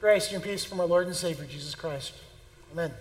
Grace and peace from our Lord and Savior, Jesus Christ. Amen.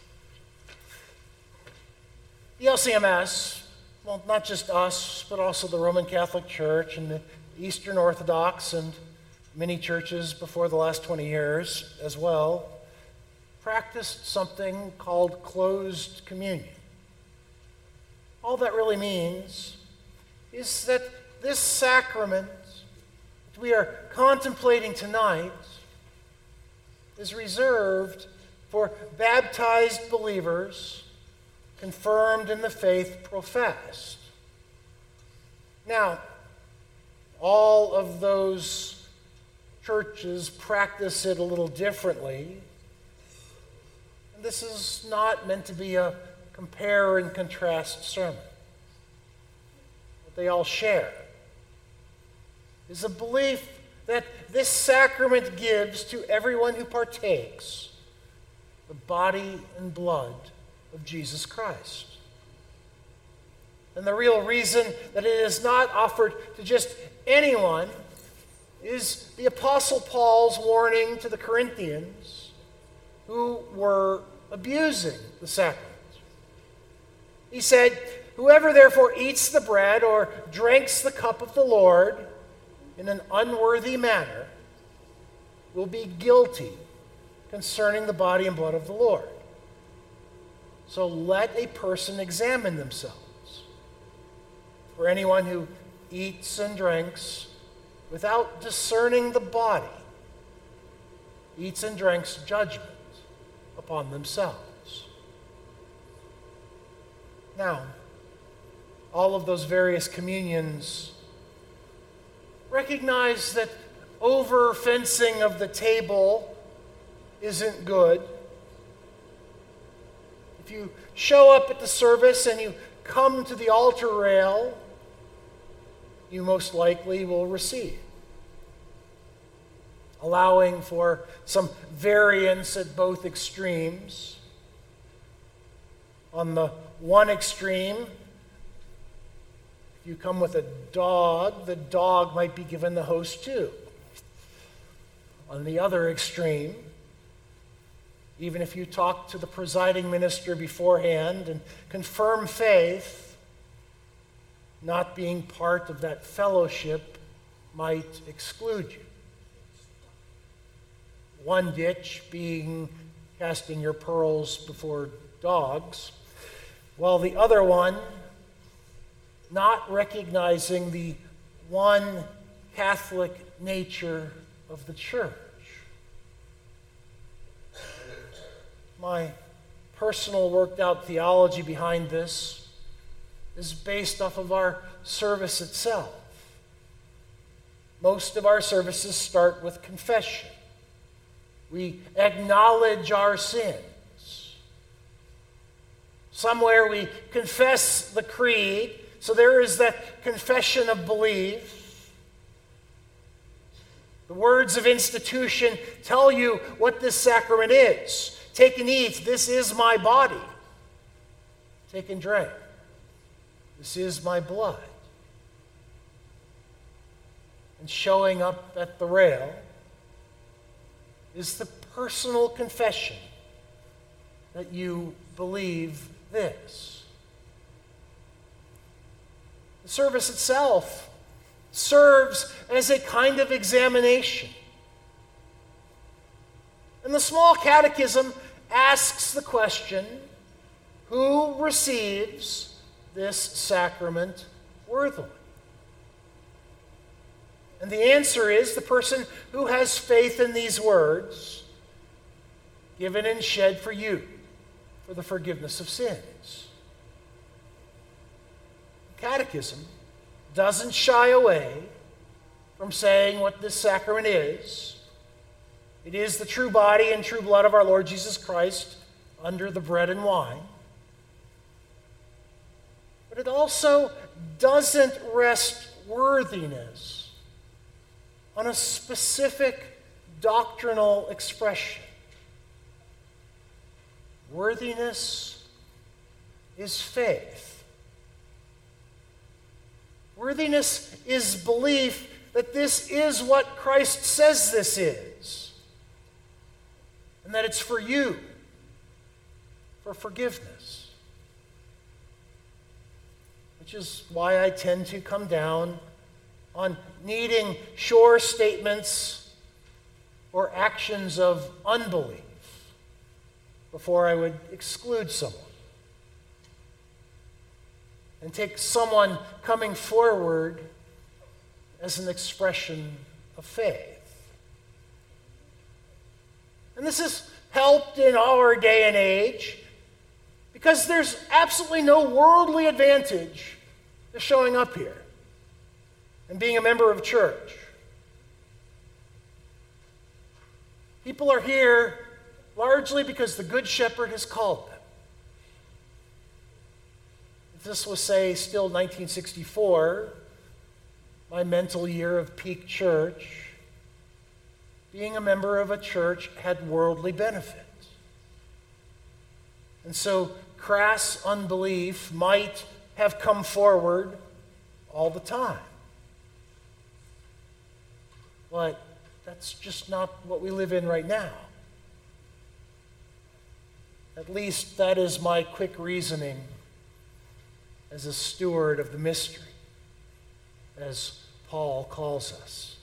The LCMS, well, not just us, but also the Roman Catholic Church and the Eastern Orthodox and many churches before the last 20 years as well, practiced something called closed communion. All that really means is that this sacrament that we are contemplating tonight is reserved for baptized believers confirmed in the faith professed. Now, all of those churches practice it a little differently. And this is not meant to be a compare and contrast sermon. What they all share is a belief that this sacrament gives to everyone who partakes the body and blood of Jesus Christ. And the real reason that it is not offered to just anyone is the Apostle Paul's warning to the Corinthians who were abusing the sacrament. He said, "Whoever therefore eats the bread or drinks the cup of the Lord in an unworthy manner will be guilty concerning the body and blood of the Lord. So let a person examine themselves. For anyone who eats and drinks without discerning the body eats and drinks judgment upon themselves." Now, all of those various communions recognize that over-fencing of the table isn't good. If you show up at the service and you come to the altar rail, you most likely will receive, allowing for some variance at both extremes. On the one extreme, if you come with a dog, the dog might be given the host too. On the other extreme, even if you talk to the presiding minister beforehand and confirm faith, not being part of that fellowship might exclude you. One ditch being casting your pearls before dogs, while the other one not recognizing the one Catholic nature of the church. My personal worked out theology behind this is based off of our service itself. Most of our services start with confession. We acknowledge our sins. Somewhere we confess the creed, so there is that confession of belief. The words of institution tell you what this sacrament is. Take and eat, this is my body. Take and drink, this is my blood. And showing up at the rail is the personal confession that you believe this. The service itself serves as a kind of examination. And the small catechism asks the question, who receives this sacrament worthily? And the answer is the person who has faith in these words, given and shed for you, for the forgiveness of sins. The Catechism doesn't shy away from saying what this sacrament is. It is the true body and true blood of our Lord Jesus Christ under the bread and wine. But it also doesn't rest worthiness on a specific doctrinal expression. Worthiness is faith. Worthiness is belief that this is what Christ says this is. and that it's for you, for forgiveness. Which is why I tend to come down on needing sure statements or actions of unbelief before I would exclude someone. And take someone coming forward as an expression of faith. And this has helped in our day and age because there's absolutely no worldly advantage to showing up here and being a member of church. People are here largely because the Good Shepherd has called them. If this was, say, still 1964, my mental year of peak church, being a member of a church had worldly benefit. And so crass unbelief might have come forward all the time. But that's just not what we live in right now. At least that is my quick reasoning as a steward of the mystery, as Paul calls us.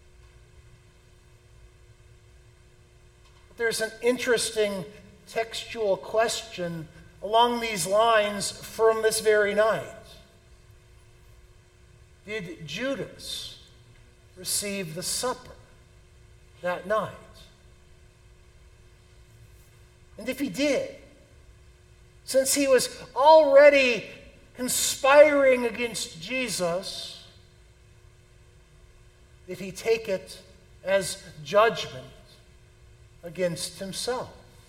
But there's an interesting textual question along these lines from this very night. Did Judas receive the supper that night? And if he did, since he was already conspiring against Jesus, did he take it as judgment against himself?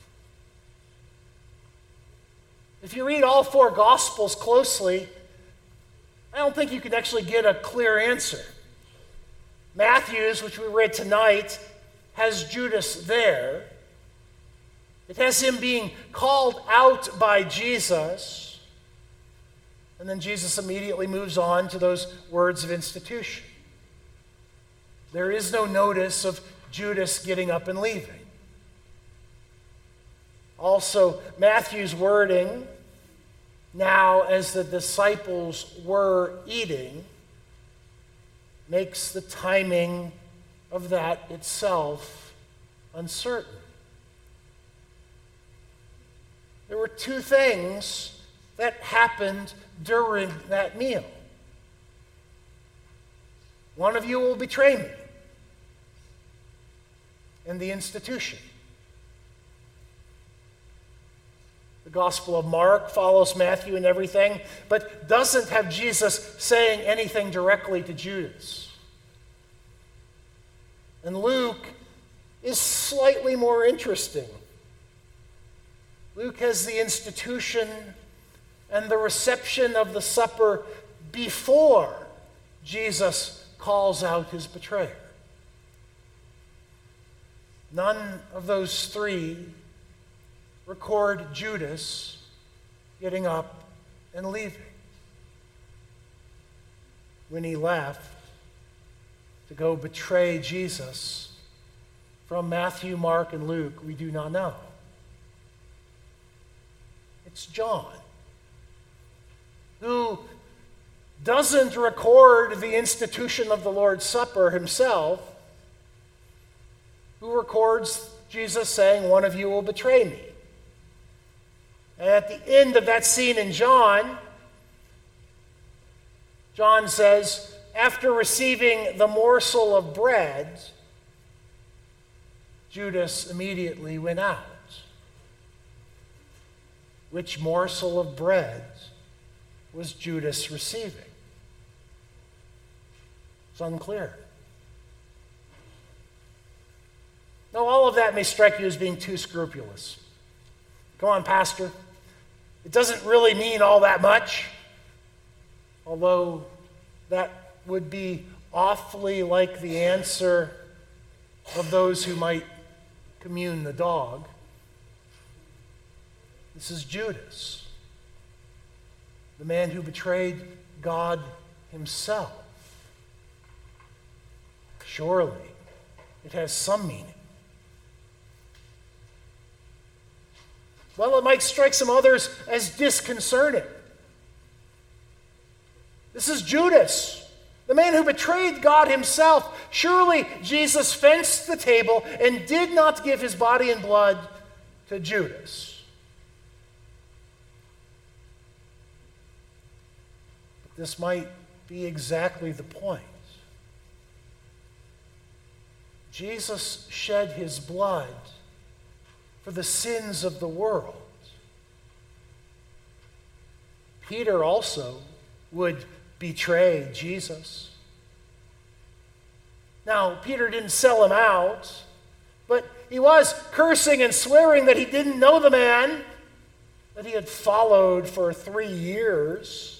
If you read all four Gospels closely, I don't think you can actually get a clear answer. Matthew's, which we read tonight, has Judas there. It has him being called out by Jesus. And then Jesus immediately moves on to those words of institution. There is no notice of Judas getting up and leaving. Also, Matthew's wording, now as the disciples were eating, makes the timing of that itself uncertain. There were two things that happened during that meal. One of you will betray me, and the institution. The Gospel of Mark follows Matthew and everything, but doesn't have Jesus saying anything directly to Judas. And Luke is slightly more interesting. Luke has the institution and the reception of the supper before Jesus calls out his betrayer. None of those three record Judas getting up and leaving. When he left to go betray Jesus, from Matthew, Mark, and Luke, we do not know. It's John, who doesn't record the institution of the Lord's Supper himself, who records Jesus saying, "One of you will betray me." And at the end of that scene in John, John says, after receiving the morsel of bread, Judas immediately went out. Which morsel of bread was Judas receiving? It's unclear. Now, all of that may strike you as being too scrupulous. Come on, Pastor. It doesn't really mean all that much, although that would be awfully like the answer of those who might commune the dog. This is Judas, the man who betrayed God himself. Surely it has some meaning. Well, it might strike some others as disconcerting. This is Judas, the man who betrayed God himself. Surely Jesus fenced the table and did not give his body and blood to Judas. But this might be exactly the point. Jesus shed his blood for the sins of the world. Peter also would betray Jesus. Now, Peter didn't sell him out, but he was cursing and swearing that he didn't know the man that he had followed for 3 years.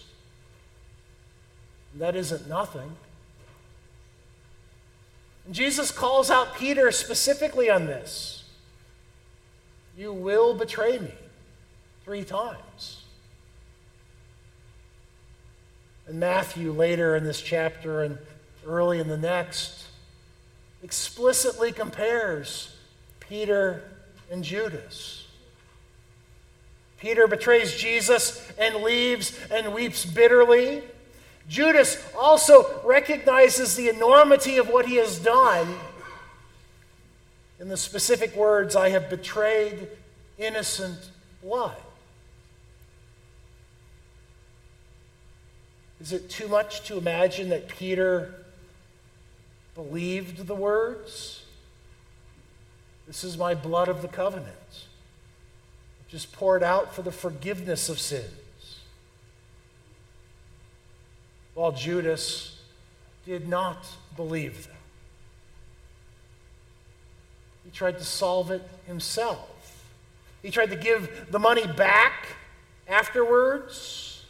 That isn't nothing. And Jesus calls out Peter specifically on this. You will betray me 3 times. And Matthew, later in this chapter and early in the next, explicitly compares Peter and Judas. Peter betrays Jesus and leaves and weeps bitterly. Judas also recognizes the enormity of what he has done in the specific words, I have betrayed innocent blood. Is it too much to imagine that Peter believed the words? This is my blood of the covenant, which is poured out for the forgiveness of sins. While Judas did not believe them. He tried to solve it himself. He tried to give the money back afterwards,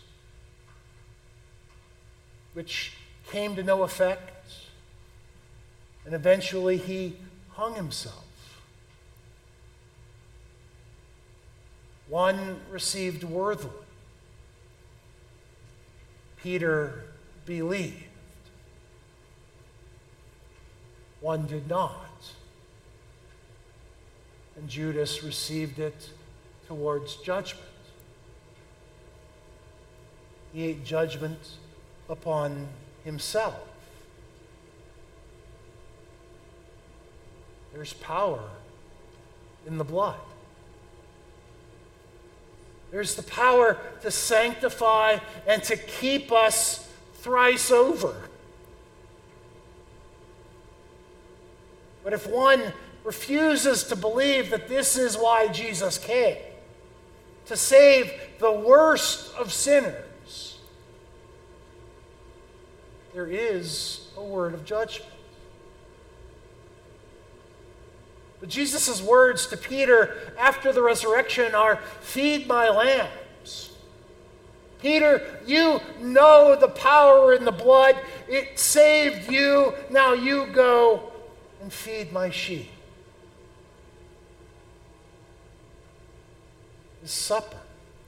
which came to no effect. And eventually he hung himself. One received worthily. Peter believed. One did not. And Judas received it towards judgment. He ate judgment upon himself. There's power in the blood. There's the power to sanctify and to keep us thrice over. But if one refuses to believe that this is why Jesus came, to save the worst of sinners, there is a word of judgment. But Jesus' words to Peter after the resurrection are, feed my lambs. Peter, you know the power in the blood. It saved you. Now you go and feed my sheep. This supper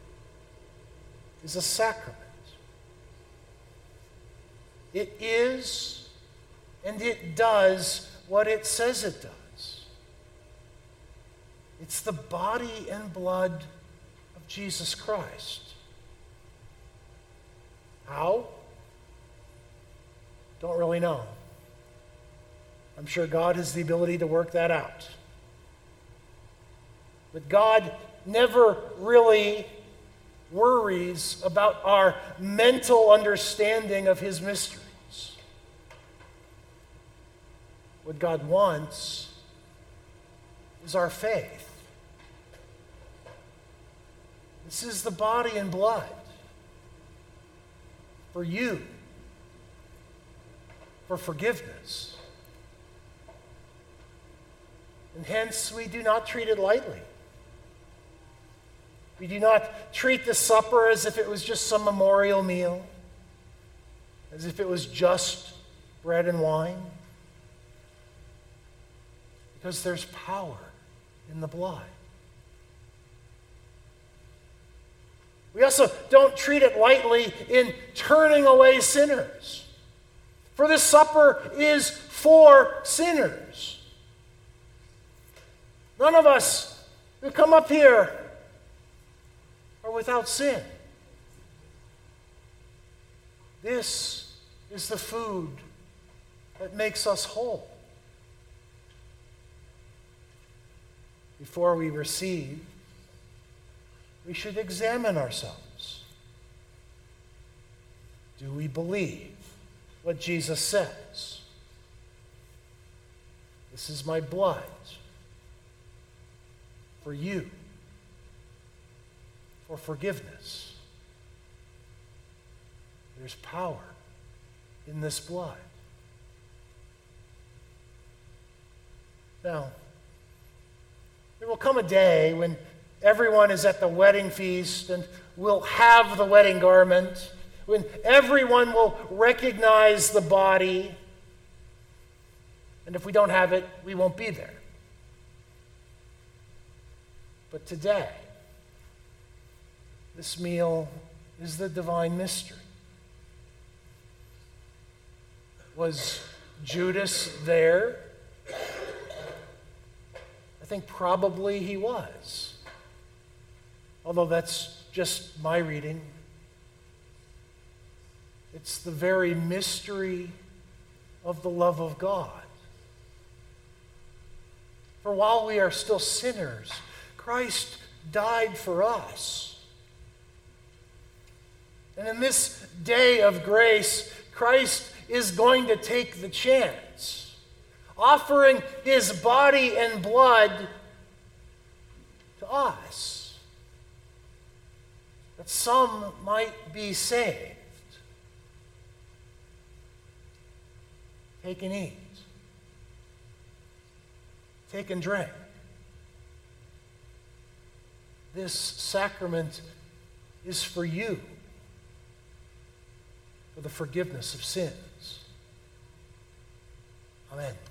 is a sacrament. It is and it does what it says it does. It's the body and blood of Jesus Christ. How? Don't really know. I'm sure God has the ability to work that out. But God never really worries about our mental understanding of his mysteries. What God wants is our faith. This is the body and blood for you, for forgiveness. And hence, we do not treat it lightly. We do not treat the supper as if it was just some memorial meal, as if it was just bread and wine, because there's power in the blood. We also don't treat it lightly in turning away sinners. For this supper is for sinners. None of us who come up here without sin. This is the food that makes us whole. Before we receive, we should examine ourselves. Do we believe what Jesus says? This is my blood for you, for forgiveness. There's power in this blood. Now, there will come a day when everyone is at the wedding feast and will have the wedding garment, when everyone will recognize the body, and if we don't have it, we won't be there. But today, this meal is the divine mystery. Was Judas there? I think probably he was. Although that's just my reading. It's the very mystery of the love of God. For while we are still sinners, Christ died for us. And in this day of grace, Christ is going to take the chance, offering his body and blood to us, that some might be saved. Take and eat. Take and drink. This sacrament is for you, for the forgiveness of sins. Amen.